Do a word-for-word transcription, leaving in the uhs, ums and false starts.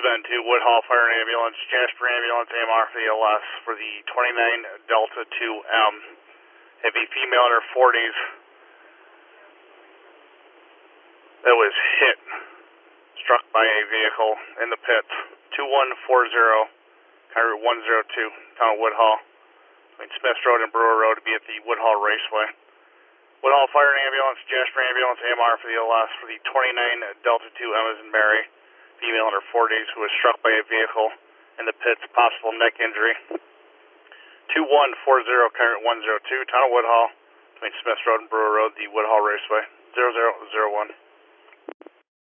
been to Woodhull Fire and Ambulance, Jasper Ambulance, A M R for the L S for the twenty-nine Delta two M. Have a female in her forties that was hit, struck by a vehicle in the pits. two one four zero, County Route one oh two, town of Woodhull, between Smith Road and Brewer Road, to be at the Woodhull Raceway. Woodhull Fire and Ambulance, Jasper Ambulance, A M R for the L S for the twenty-nine Delta two M as in Mary, female in her forties who was struck by a vehicle in the pits, possible neck injury. two one four zero, County Route one oh two, town of Woodhull, between Smith Road and Brewer Road, the Woodhull Raceway. zero zero zero one.